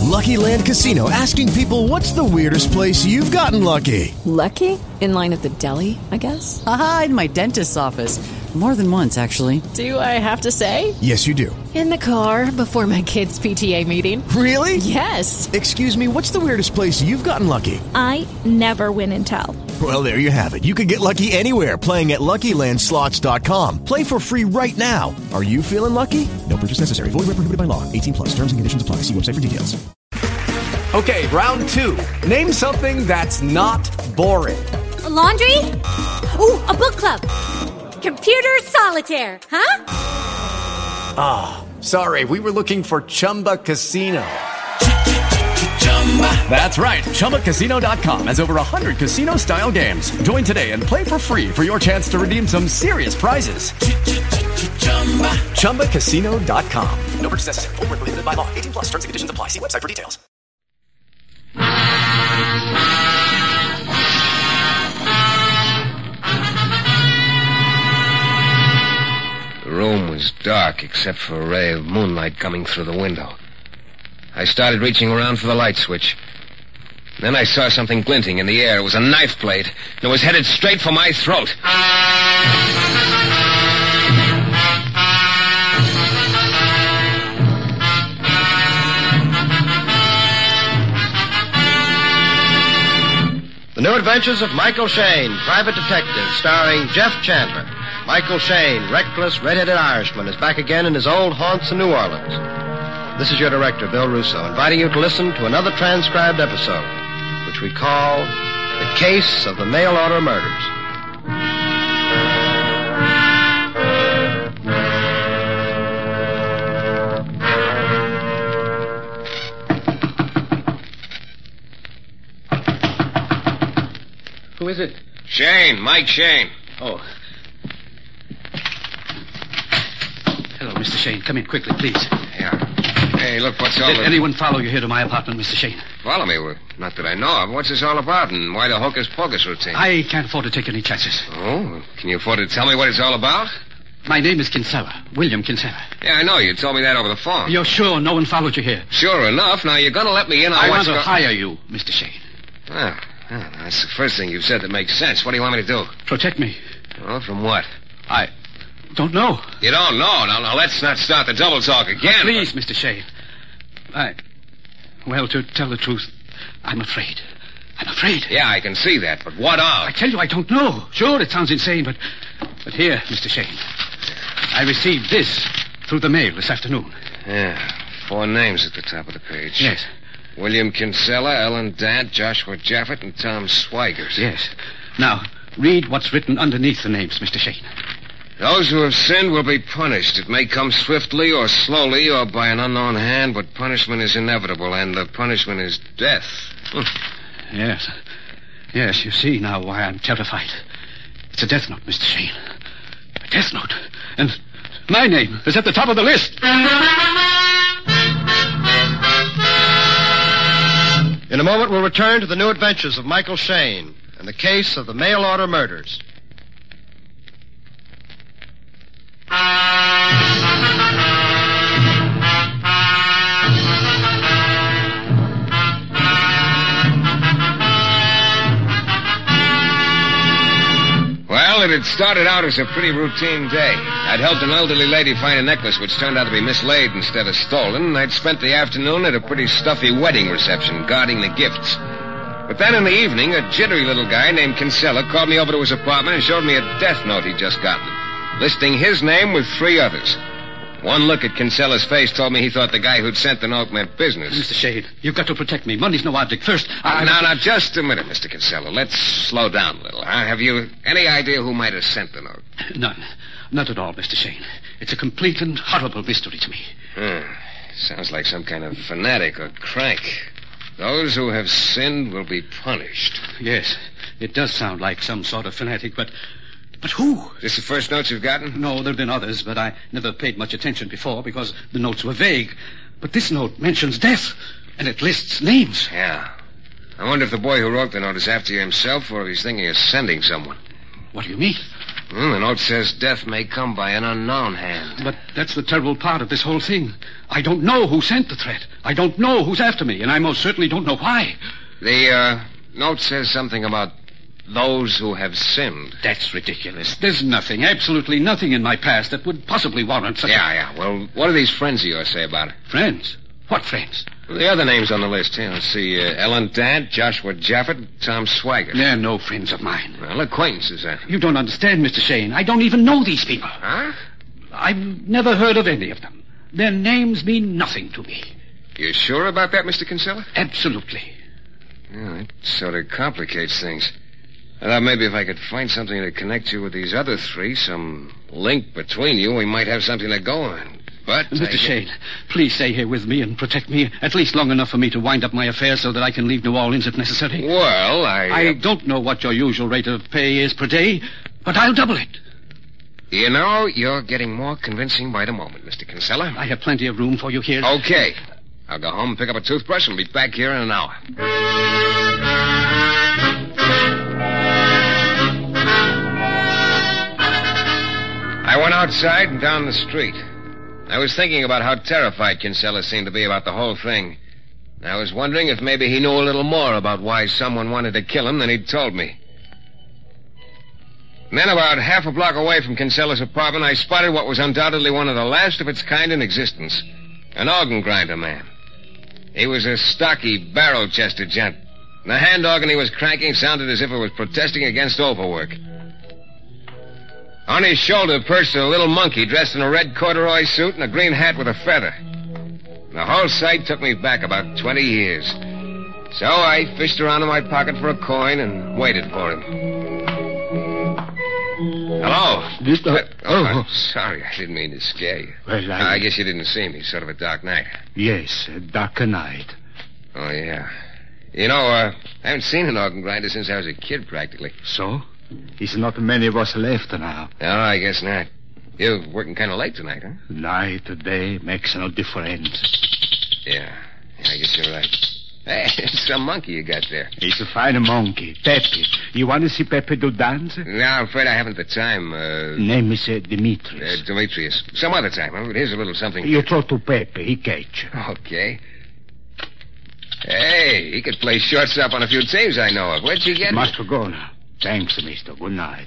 Lucky Land Casino, asking people, what's the weirdest place you've gotten lucky? Lucky? In line at the deli, I guess? Aha, in my dentist's office. More than once, actually. Do I have to say? Yes, you do. In the car before my kids' PTA meeting. Really? Yes. Excuse me, what's the weirdest place you've gotten lucky? I never win and tell. Well, there you have it. You can get lucky anywhere, playing at LuckyLandSlots.com. Play for free right now. Are you feeling lucky? No purchase necessary. Void where prohibited by law. 18 plus. Terms and conditions apply. See website for details. Okay, round two. Name something that's not boring. A laundry? Ooh, a book club. Computer solitaire, huh? Ah, sorry, we were looking for Chumba Casino. That's right, ChumbaCasino.com has over 100 casino-style games. Join today and play for free for your chance to redeem some serious prizes. ChumbaCasino.com. No purchase necessary. Void where prohibited by law. 18 plus. Terms and conditions apply. See website for details. The room was dark except for a ray of moonlight coming through the window. I started reaching around for the light switch. Then I saw something glinting in the air. It was a knife blade, and it was headed straight for my throat. The New Adventures of Michael Shayne, Private Detective, starring Jeff Chandler. Michael Shayne, reckless, red-headed Irishman, is back again in his old haunts in New Orleans. This is your director, Bill Russo, inviting you to listen to another transcribed episode, which we call The Case of the Mail Order Murders. Who is it? Shayne, Mike Shayne. Oh. Hello, Mr. Shayne. Come in quickly, please. Yeah. Hey, look, what's all Did this? anyone follow you here to my apartment, Mr. Shayne? Follow me? Well, not that I know of. What's this all about, and why the hocus-pocus routine? I can't afford to take any chances. Oh? Can you afford to tell me what it's all about? My name is Kinsella, William Kinsella. Yeah, I know. You told me that over the phone. You're sure no one followed you here? Sure enough. Now, you're going to let me in on I what's want to hire you, Mr. Shayne. Ah, that's the first thing you've said that makes sense. What do you want me to do? Protect me. Oh, from what? I don't know. You don't know? Now, let's not start the double talk again. Please, Mr. Shayne. Well, to tell the truth, I'm afraid. I'm afraid. Yeah, I can see that, but what of? I tell you, I don't know. Sure, it sounds insane, but here, Mr. Shayne, I received this through the mail this afternoon. Yeah, 4 names at the top of the page. Yes. William Kinsella, Ellen Dant, Joshua Jaffet, and Tom Swigers. Yes. Now, read what's written underneath the names, Mr. Shayne. Those who have sinned will be punished. It may come swiftly or slowly or by an unknown hand, but punishment is inevitable, and the punishment is death. Yes. Yes, you see now why I'm terrified. It's a death note, Mr. Shayne. A death note. And my name is at the top of the list. In a moment, we'll return to the New Adventures of Michael Shayne and the case of the mail order murders. Well, it had started out as a pretty routine day. I'd helped an elderly lady find a necklace which turned out to be mislaid instead of stolen, and I'd spent the afternoon at a pretty stuffy wedding reception guarding the gifts. But then in the evening, a jittery little guy named Kinsella called me over to his apartment and showed me a death note he'd just gotten, listing his name with 3 others. One look at Kinsella's face told me he thought the guy who'd sent the note meant business. Mr. Shayne, you've got to protect me. Money's no object. First, Now, just a minute, Mr. Kinsella. Let's slow down a little, huh? Have you any idea who might have sent the note? None. Not at all, Mr. Shayne. It's a complete and horrible mystery to me. Sounds like some kind of fanatic or crank. Those who have sinned will be punished. Yes, it does sound like some sort of fanatic, but who? Is this the first note you've gotten? No, there have been others, but I never paid much attention before because the notes were vague. But this note mentions death, and it lists names. Yeah. I wonder if the boy who wrote the note is after you himself or if he's thinking of sending someone. What do you mean? The note says death may come by an unknown hand. But that's the terrible part of this whole thing. I don't know who sent the threat. I don't know who's after me, and I most certainly don't know why. The note says something about those who have sinned. That's ridiculous. There's nothing, absolutely nothing in my past that would possibly warrant such Yeah. Well, what do these friends of yours say about it? Friends? What friends? Well, the other names on the list here. Let's see. Ellen Dant, Joshua Jaffet, Tom Swigert. They're no friends of mine. Well, acquaintances, then. You don't understand, Mr. Shane. I don't even know these people. Huh? I've never heard of any of them. Their names mean nothing to me. You sure about that, Mr. Kinsella? Absolutely. Yeah, that sort of complicates things. I thought maybe if I could find something to connect you with these other three, some link between you, we might have something to go on. But... Mr. Shane, please stay here with me and protect me at least long enough for me to wind up my affairs so that I can leave New Orleans if necessary. Well, I don't know what your usual rate of pay is per day, but I'll double it. You know, you're getting more convincing by the moment, Mr. Kinsella. I have plenty of room for you here. Okay. I'll go home and pick up a toothbrush and be back here in an hour. I went outside and down the street. I was thinking about how terrified Kinsella seemed to be about the whole thing. I was wondering if maybe he knew a little more about why someone wanted to kill him than he'd told me. And then about half a block away from Kinsella's apartment, I spotted what was undoubtedly one of the last of its kind in existence. An organ grinder man. He was a stocky, barrel-chested gent. The hand organ he was cranking sounded as if it was protesting against overwork. On his shoulder perched a little monkey dressed in a red corduroy suit and a green hat with a feather. The whole sight took me back about 20 years. So I fished around in my pocket for a coin and waited for him. Hello. Sorry, I didn't mean to scare you. Well, I guess you didn't see me. Sort of a dark night. Yes, a dark night. Oh, yeah. You know, I haven't seen an organ grinder since I was a kid, practically. So? It's not many of us left now. No, I guess not. You're working kind of late tonight, huh? Night, day, makes no difference. Yeah, I guess you're right. Hey, it's some monkey you got there. It's a fine monkey, Pepe. You want to see Pepe do dance? No, I'm afraid I haven't the time. Name is Demetrius. Demetrius. Some other time. Huh? Here's a little something. You throw to Pepe, he catch. Okay. Hey, he could play shortstop on a few teams I know of. Where'd you get it? Must go now. Thanks, mister. Good night.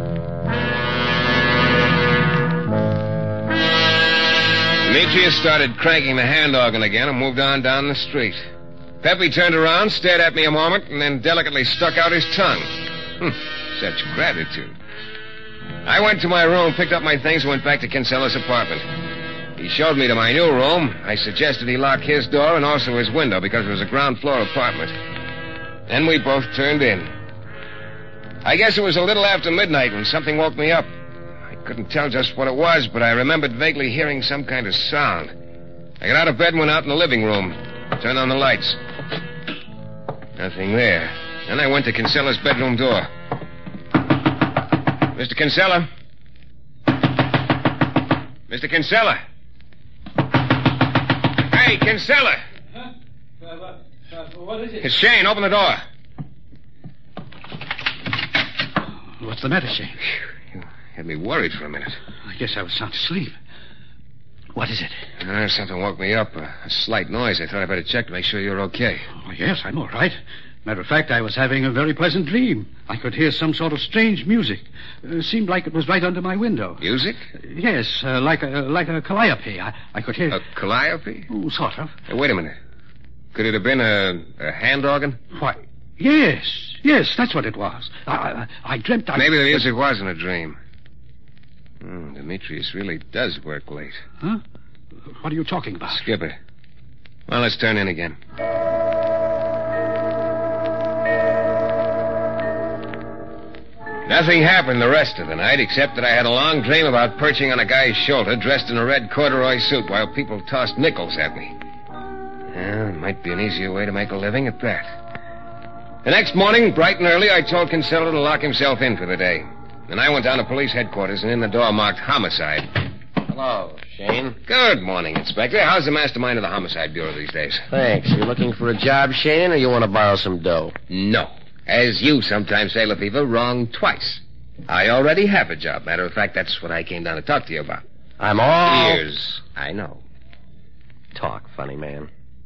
Demetrius started cranking the hand organ again and moved on down the street. Pepe turned around, stared at me a moment, and then delicately stuck out his tongue. Such gratitude. I went to my room, picked up my things, and went back to Kinsella's apartment. He showed me to my new room. I suggested he lock his door and also his window because it was a ground floor apartment. Then we both turned in. I guess it was a little after midnight when something woke me up. I couldn't tell just what it was, but I remembered vaguely hearing some kind of sound. I got out of bed and went out in the living room. Turned on the lights. Nothing there. Then I went to Kinsella's bedroom door. Mr. Kinsella? Mr. Kinsella? Hey, Kinsella! Huh? What is it? It's Shane. Open the door. What's the matter, Shane? You had me worried for a minute. I guess I was sound asleep. What is it? Something woke me up. A slight noise. I thought I'd better check to make sure you're okay. Oh, yes, I'm all right. Matter of fact, I was having a very pleasant dream. I could hear some sort of strange music. Seemed like it was right under my window. Music? Yes, like a calliope. I could hear... A calliope? Oh, sort of. Hey, wait a minute. Could it have been a hand organ? Why, yes, that's what it was. I dreamt I... Maybe the music wasn't a dream. Demetrius really does work late. Huh? What are you talking about? Skip it. Well, let's turn in again. Nothing happened the rest of the night, except that I had a long dream about perching on a guy's shoulder dressed in a red corduroy suit while people tossed nickels at me. Well, it might be an easier way to make a living at that. The next morning, bright and early, I told Kinsella to lock himself in for the day. Then I went down to police headquarters and in the door marked homicide. Hello, Shane. Good morning, Inspector. How's the mastermind of the Homicide Bureau these days? Thanks. You looking for a job, Shane, or you want to borrow some dough? No. As you sometimes say, Lefevre, wrong twice. I already have a job. Matter of fact, that's what I came down to talk to you about. I'm all... Ears. I know. Talk, funny man.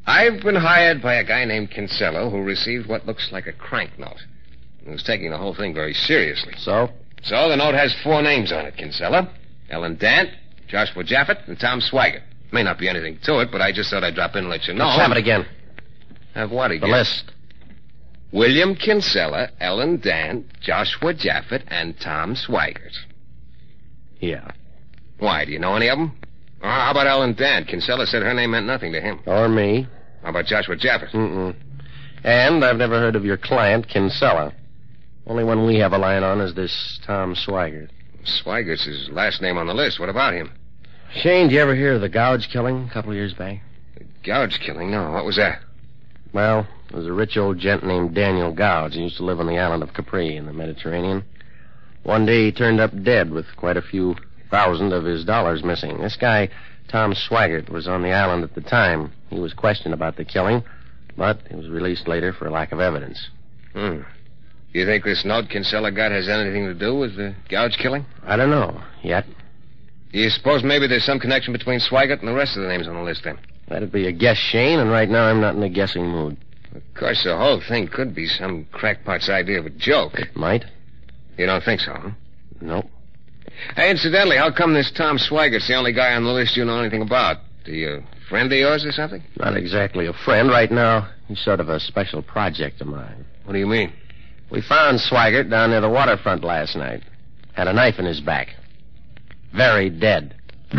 I've been hired by a guy named Kinsella who received what looks like a crank note. He was taking the whole thing very seriously. So? So the note has 4 names on it, Kinsella. Ellen Dant, Joshua Jaffet, and Tom Swigert. May not be anything to it, but I just thought I'd drop in and let you know. Let's have it again. Have what again? The list. William Kinsella, Ellen Dant, Joshua Jaffet, and Tom Swigert. Yeah. Why, do you know any of them? How about Ellen Dant? Kinsella said her name meant nothing to him. Or me. How about Joshua Jaffet? Mm-mm. And I've never heard of your client, Kinsella. Only one we have a line on is this Tom Swigert. Swigert's his last name on the list. What about him? Shane, did you ever hear of the Gouge killing a couple of years back? The Gouge killing? No. What was that? Well, there was a rich old gent named Daniel Gouge. He used to live on the island of Capri in the Mediterranean. One day he turned up dead with quite a few thousand of his dollars missing. This guy, Tom Swigert, was on the island at the time. He was questioned about the killing, but he was released later for lack of evidence. Do you think this note Kinsella got has anything to do with the Gouge killing? I don't know, yet. Do you suppose maybe there's some connection between Swigert and the rest of the names on the list, then? That'd be a guess, Shane, and right now I'm not in a guessing mood. Of course, the whole thing could be some crackpot's idea of a joke. It might. You don't think so, huh? Nope. Hey, incidentally, how come this Tom Swigert's the only guy on the list you know anything about? Is he a friend of yours or something? Not exactly a friend. Right now, he's sort of a special project of mine. What do you mean? We found Swigert down near the waterfront last night. Had a knife in his back. Very dead.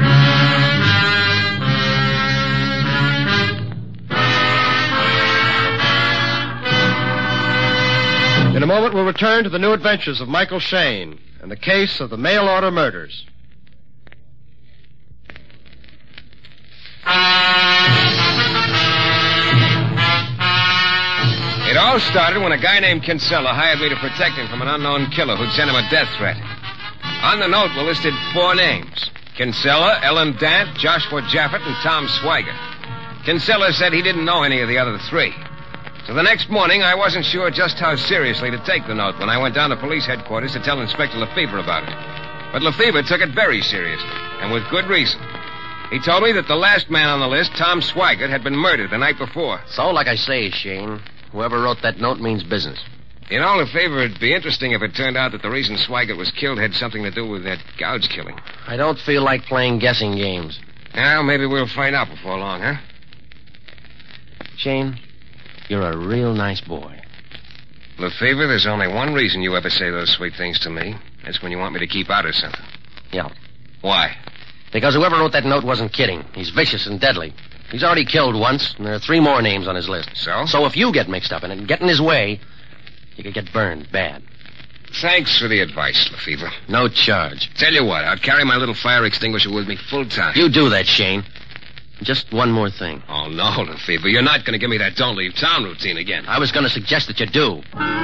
In a moment, we'll return to the new adventures of Michael Shayne and the case of the mail-order murders. It all started when a guy named Kinsella hired me to protect him from an unknown killer who'd sent him a death threat. On the note were listed 4 names: Kinsella, Ellen Dant, Joshua Jaffet, and Tom Swigert. Kinsella said he didn't know any of the other 3. So the next morning, I wasn't sure just how seriously to take the note when I went down to police headquarters to tell Inspector Lefevre about it. But Lefevre took it very seriously, and with good reason. He told me that the last man on the list, Tom Swigert, had been murdered the night before. So, like I say, Shane, whoever wrote that note means business. You know, Lefevre, it'd be interesting if it turned out that the reason Swigert was killed had something to do with that Gouge killing. I don't feel like playing guessing games. Well, maybe we'll find out before long, huh? Shane, you're a real nice boy. Lefevre, there's only one reason you ever say those sweet things to me. That's when you want me to keep out of something. Yeah. Why? Because whoever wrote that note wasn't kidding. He's vicious and deadly. He's already killed once, and there are 3 more names on his list. So? So if you get mixed up in it and get in his way, you could get burned bad. Thanks for the advice, Lefevre. No charge. Tell you what, I'll carry my little fire extinguisher with me full time. You do that, Shane. Just one more thing. Oh, no, Lefevre. You're not going to give me that don't leave town routine again. I was going to suggest that you do.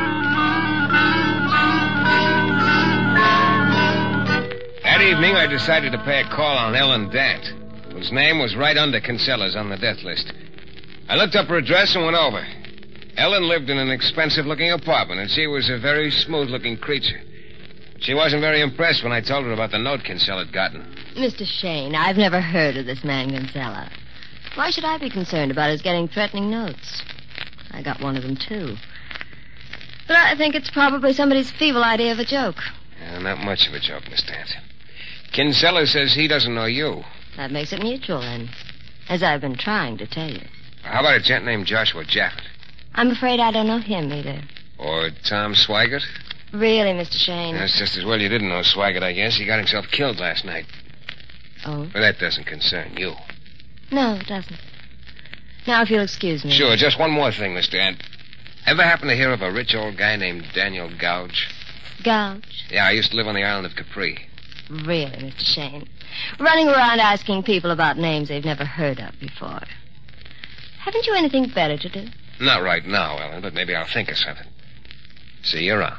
That evening, I decided to pay a call on Ellen Dant, whose name was right under Kinsella's on the death list. I looked up her address and went over. Ellen lived in an expensive-looking apartment, and she was a very smooth-looking creature. She wasn't very impressed when I told her about the note Kinsella had gotten. Mr. Shane, I've never heard of this man Kinsella. Why should I be concerned about his getting threatening notes? I got one of them, too. But I think it's probably somebody's feeble idea of a joke. Not much of a joke, Miss Dant. Kinsella says he doesn't know you. That makes it mutual, then, as I've been trying to tell you. How about a gent named Joshua Jaffet? I'm afraid I don't know him either. Or Tom Swigert? Really, Mr. Shane? That's just as well you didn't know Swigert, I guess. He got himself killed last night. Oh? But that doesn't concern you. No, it doesn't. Now, if you'll excuse me. Sure, just one more thing, Miss Dant. Ever happen to hear of a rich old guy named Daniel Gouge? Gouge? Yeah, I used to live on the island of Capri. Really, Mr. Shane? Running around asking people about names they've never heard of before. Haven't you anything better to do? Not right now, Ellen, but maybe I'll think of something. See you around.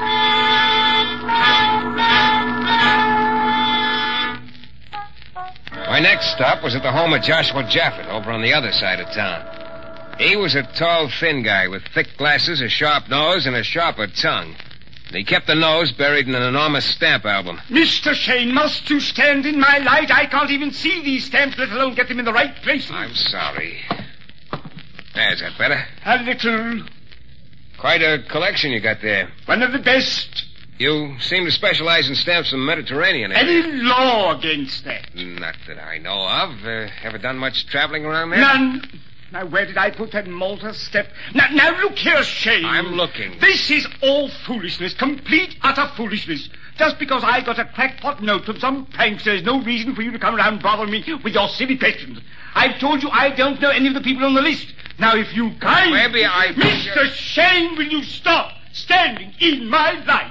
My next stop was at the home of Joshua Jaffet over on the other side of town. He was a tall, thin guy with thick glasses, a sharp nose, and a sharper tongue. And he kept the nose buried in an enormous stamp album. Mr. Shane, must you stand in my light? I can't even see these stamps, let alone get them in the right place. I'm sorry. Is that better? A little. Quite a collection you got there. One of the best. You seem to specialize in stamps from the Mediterranean area. Any law against that? Not that I know of. Ever done much traveling around there? None. Now, where did I put that Malta step? Now, look here, Shane. I'm looking. This is all foolishness. Complete, utter foolishness. Just because I got a crackpot note from some pranks, there's no reason for you to come around bothering me with your silly questions. I've told you I don't know any of the people on the list. Now, if you guys... Maybe I... Mr. Shane, will you stop standing in my light?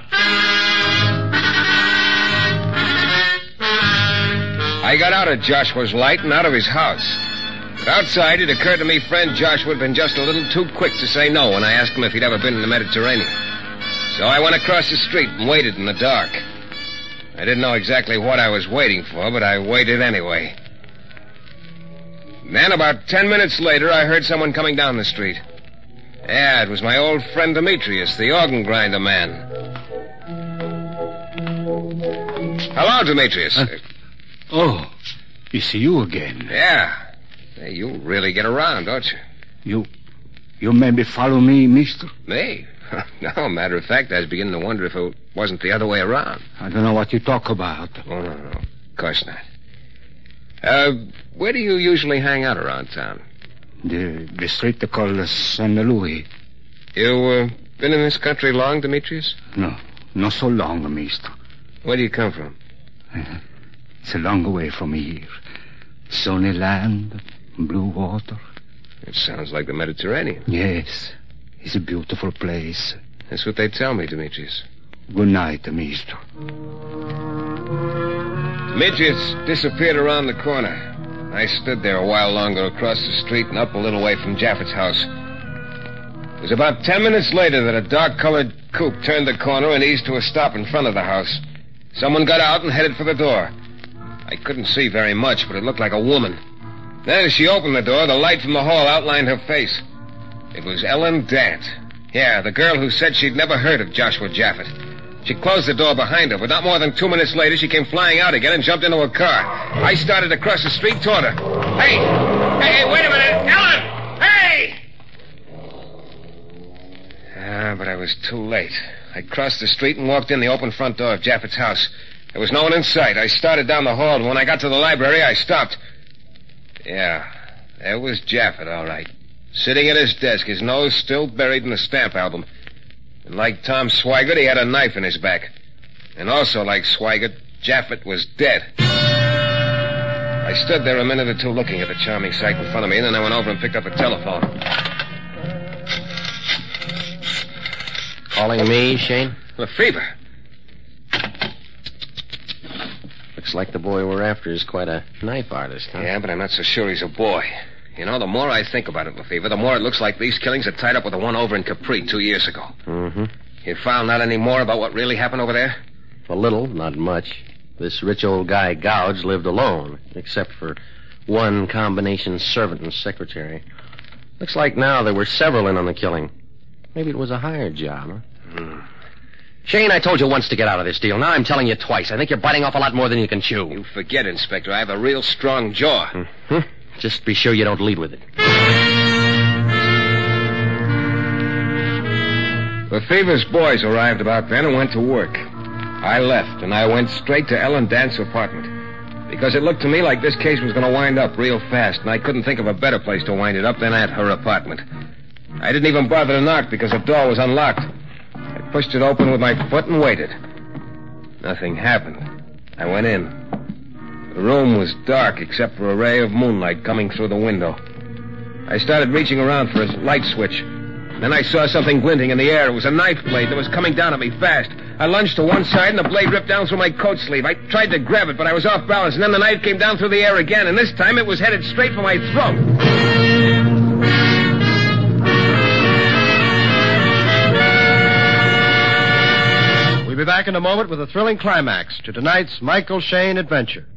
I got out of Joshua's light and out of his house. But outside, it occurred to me friend Joshua had been just a little too quick to say no when I asked him if he'd ever been in the Mediterranean. So I went across the street and waited in the dark. I didn't know exactly what I was waiting for, but I waited anyway. Then, about 10 minutes later, I heard someone coming down the street. Yeah, it was my old friend Demetrius, the organ grinder man. Hello, Demetrius. Oh, it's you again. Yeah. Hey, you really get around, don't you? You maybe follow me, mister? Me? No, matter of fact, I was beginning to wonder if it wasn't the other way around. I don't know what you talk about. Oh, no. Of course not. Where do you usually hang out around town? The street they call San Louis. You, been in this country long, Demetrius? No, not so long, mister. Where do you come from? It's a long way from here. Sunny land, blue water. It sounds like the Mediterranean. Yes, it's a beautiful place. That's what they tell me, Demetrius. Good night, mister. Demetrius disappeared around the corner. I stood there a while longer across the street and up a little way from Jaffett's house. It was about 10 minutes later that a dark-colored coupe turned the corner and eased to a stop in front of the house. Someone got out and headed for the door. I couldn't see very much, but it looked like a woman. Then as she opened the door, the light from the hall outlined her face. It was Ellen Dant. Yeah, the girl who said she'd never heard of Joshua Jaffett. She closed the door behind her, but not more than 2 minutes later, she came flying out again and jumped into a car. I started across the street toward her. Hey, wait a minute! Ellen! Hey! But I was too late. I crossed the street and walked in the open front door of Jaffett's house. There was no one in sight. I started down the hall, and when I got to the library, I stopped. Yeah, there was Jaffett, all right. Sitting at his desk, his nose still buried in the stamp album. And like Tom Swigert, he had a knife in his back. And also like Swigert, Jaffett was dead. I stood there a minute or two looking at the charming sight in front of me, and then I went over and picked up the telephone. Calling me, Shane? Lefevre. Looks like the boy we're after is quite a knife artist, huh? Yeah, but I'm not so sure he's a boy. You know, the more I think about it, Lefevre, the more it looks like these killings are tied up with the one over in Capri 2 years ago. Mm-hmm. You found out any more about what really happened over there? A little, not much. This rich old guy, Gouge, lived alone, except for one combination servant and secretary. Looks like now there were several in on the killing. Maybe it was a hired job, huh? Shane, I told you once to get out of this deal. Now I'm telling you twice. I think you're biting off a lot more than you can chew. You forget, Inspector. I have a real strong jaw. Mm-hmm. Just be sure you don't lead with it. Lefevre's boys arrived about then and went to work. I left, and I went straight to Ellen Dant's apartment. Because it looked to me like this case was going to wind up real fast, and I couldn't think of a better place to wind it up than at her apartment. I didn't even bother to knock because the door was unlocked. I pushed it open with my foot and waited. Nothing happened. I went in. The room was dark except for a ray of moonlight coming through the window. I started reaching around for a light switch. Then I saw something glinting in the air. It was a knife blade that was coming down at me fast. I lunged to one side, and the blade ripped down through my coat sleeve. I tried to grab it, but I was off balance, and then the knife came down through the air again, and this time it was headed straight for my throat. We'll be back in a moment with a thrilling climax to tonight's Michael Shayne adventure.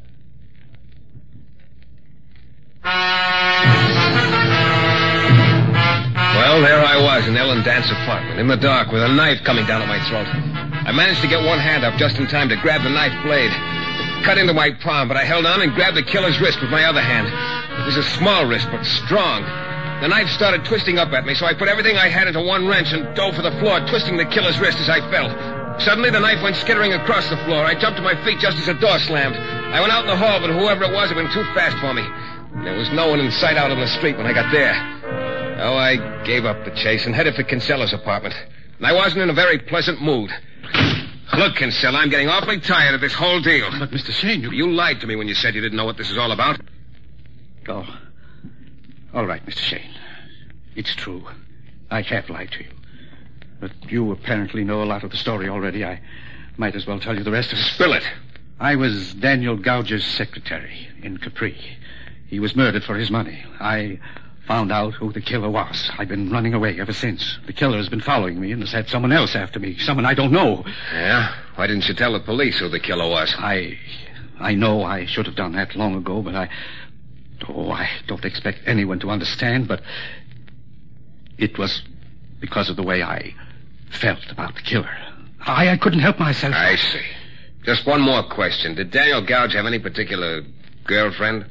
Well, there I was in Ellen Dant's apartment, in the dark, with a knife coming down at my throat. I managed to get one hand up just in time to grab the knife blade. It cut into my palm, but I held on and grabbed the killer's wrist with my other hand. It was a small wrist, but strong. The knife started twisting up at me, so I put everything I had into one wrench and dove for the floor, twisting the killer's wrist as I fell. Suddenly, the knife went skittering across the floor. I jumped to my feet just as the door slammed. I went out in the hall, but whoever it was had been too fast for me. There was no one in sight out on the street when I got there. Oh, I gave up the chase and headed for Kinsella's apartment. And I wasn't in a very pleasant mood. Look, Kinsella, I'm getting awfully tired of this whole deal. But, Mr. Shane, You lied to me when you said you didn't know what this is all about. Oh. All right, Mr. Shane. It's true. I have lied to you. But you apparently know a lot of the story already. I might as well tell you the rest of it. Spill it. I was Daniel Gouge's secretary in Capri. He was murdered for his money. I found out who the killer was. I've been running away ever since. The killer has been following me and has had someone else after me. Someone I don't know. Yeah? Why didn't you tell the police who the killer was? I know I should have done that long ago, but I don't expect anyone to understand, but it was because of the way I felt about the killer. I couldn't help myself. I see. Just one more question. Did Daniel Gouge have any particular girlfriend?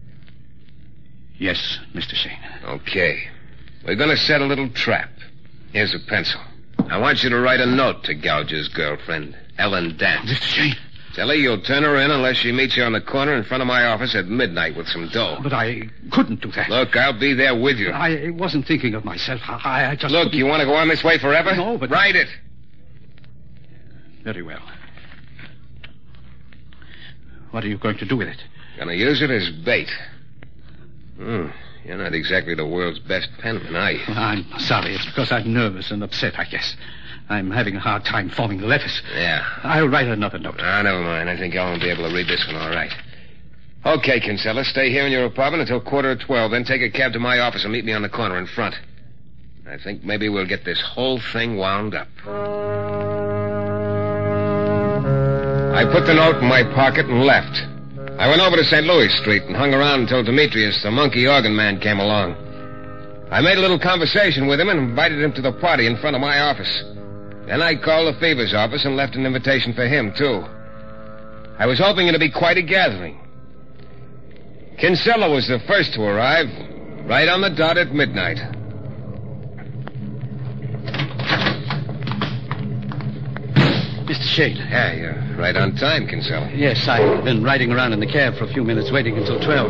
Yes, Mr. Shane. Okay. We're going to set a little trap. Here's a pencil. I want you to write a note to Gouge's girlfriend, Ellen Dance. Mr. Shane. Tell her you'll turn her in unless she meets you on the corner in front of my office at midnight with some dough. But I couldn't do that. Look, I'll be there with you. I wasn't thinking of myself. I just... Look, you want to go on this way forever? No, but... Write it. Very well. What are you going to do with it? Gonna use it as bait. You're not exactly the world's best penman, are you? Well, I'm sorry. It's because I'm nervous and upset, I guess. I'm having a hard time forming the letters. Yeah. I'll write another note. Never mind. I think Ellen will be able to read this one all right. Okay, Kinsella. Stay here in your apartment until 11:45. Then take a cab to my office and meet me on the corner in front. I think maybe we'll get this whole thing wound up. I put the note in my pocket and left. I went over to St. Louis Street and hung around until Demetrius, the monkey organ man, came along. I made a little conversation with him and invited him to the party in front of my office. Then I called the Fever's office and left an invitation for him, too. I was hoping it'd be quite a gathering. Kinsella was the first to arrive, right on the dot at midnight. Mr. Shane. Yeah, you're right on time, Kinsella. Yes, I've been riding around in the cab for a few minutes, waiting until 12.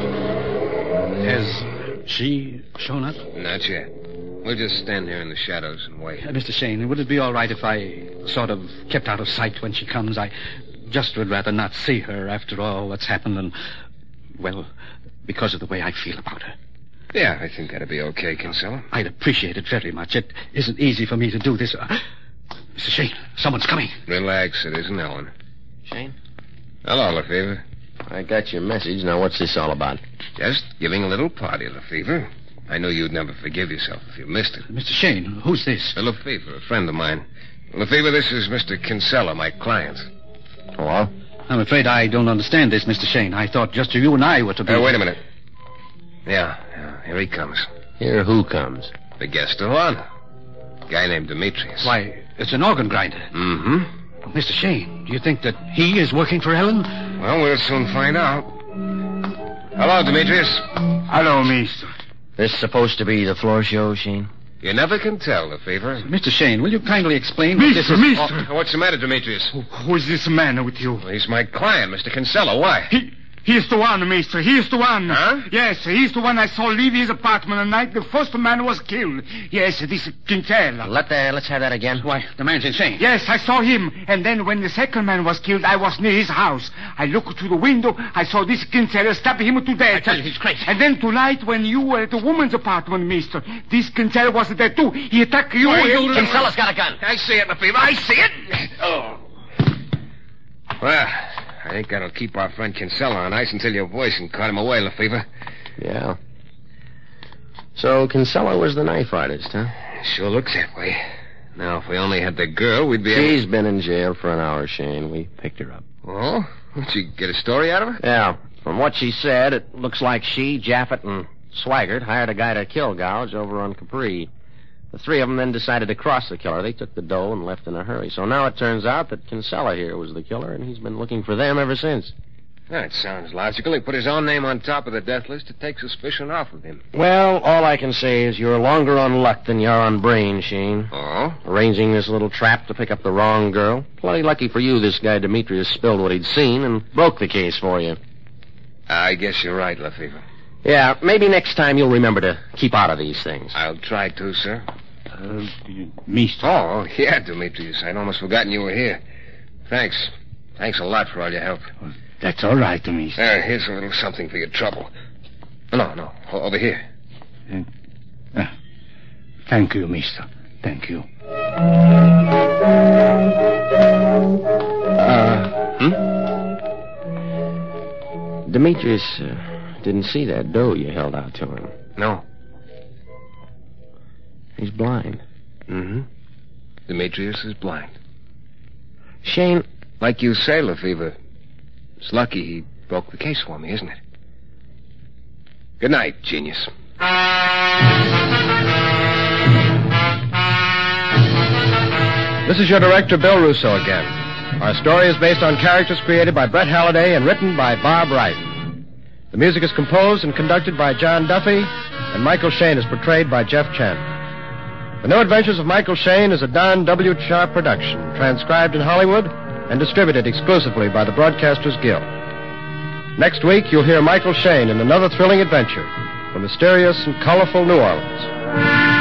Has she shown up? Not yet. We'll just stand here in the shadows and wait. Mr. Shane, would it be all right if I sort of kept out of sight when she comes? I just would rather not see her after all that's happened and, well, because of the way I feel about her. Yeah, I think that'd be okay, Kinsella. I'd appreciate it very much. It isn't easy for me to do this. Mr. Shane, someone's coming. Relax, it isn't Ellen. Shane? Hello, Lefevre. I got your message. Now, what's this all about? Just giving a little party, Lefevre. I knew you'd never forgive yourself if you missed it. Mr. Shane, who's this? Lefevre, a friend of mine. Lefevre, this is Mr. Kinsella, my client. Hello? I'm afraid I don't understand this, Mr. Shane. I thought just you and I were to be... Wait a minute. Yeah, here he comes. Here who comes? The guest of honor. Guy named Demetrius. Why, it's an organ grinder. Mm-hmm. Mr. Shane, do you think that he is working for Ellen? Well, we'll soon find out. Hello, Demetrius. Hello, mister. This supposed to be the floor show, Shane? You never can tell, Lefevre. Mr. Shane, will you kindly explain what this is... Mister! What's the matter, Demetrius? Who is this man with you? Well, he's my client, Mr. Kinsella. Why? He is the one, mister. He is the one. Huh? Yes, he is the one I saw leave his apartment the night the first man was killed. Yes, this Kinsella. Let's have that again. Why, the man's insane. Yes, I saw him. And then when the second man was killed, I was near his house. I looked through the window. I saw this Kinsella stab him to death. I tell you, he's crazy. And then tonight, when you were at the woman's apartment, mister, this Kinsella was there too. He attacked you. Kinsella's got a gun. I see it, Lefevre. I see it. Oh. Well, I think that'll keep our friend Kinsella on ice until your voice and caught him away, Lefevre. Yeah. So Kinsella was the knife artist, huh? Sure looks that way. Now, if we only had the girl, we'd be able... She's been in jail for an hour, Shane. We picked her up. Oh? Did you get a story out of her? Yeah. From what she said, it looks like she, Jaffet, and Swigert hired a guy to kill Gouge over on Capri. The three of them then decided to cross the killer. They took the dough and left in a hurry. So now it turns out that Kinsella here was the killer, and he's been looking for them ever since. That sounds logical. He put his own name on top of the death list to take suspicion off of him. Well, all I can say is you're longer on luck than you're on brain, Shane. Oh? Arranging this little trap to pick up the wrong girl. Plenty lucky for you this guy Demetrius spilled what he'd seen and broke the case for you. I guess you're right, Lefevre. Yeah, maybe next time you'll remember to keep out of these things. I'll try to, sir. Mister. Oh, yeah, Demetrius. I'd almost forgotten you were here. Thanks. Thanks a lot for all your help. That's all right, mister. Here's a little something for your trouble. No, over here. Thank you, mister. Thank you. Demetrius didn't see that dough you held out to him. No. He's blind. Mm-hmm. Demetrius is blind. Shane... Like you say, Lefevre, it's lucky he broke the case for me, isn't it? Good night, genius. This is your director, Bill Russo, again. Our story is based on characters created by Brett Halliday and written by Bob Wright. The music is composed and conducted by John Duffy, and Michael Shayne is portrayed by Jeff Chandler. The New Adventures of Michael Shayne is a Don W. Sharp production, transcribed in Hollywood and distributed exclusively by the Broadcasters Guild. Next week, you'll hear Michael Shayne in another thrilling adventure from mysterious and colorful New Orleans.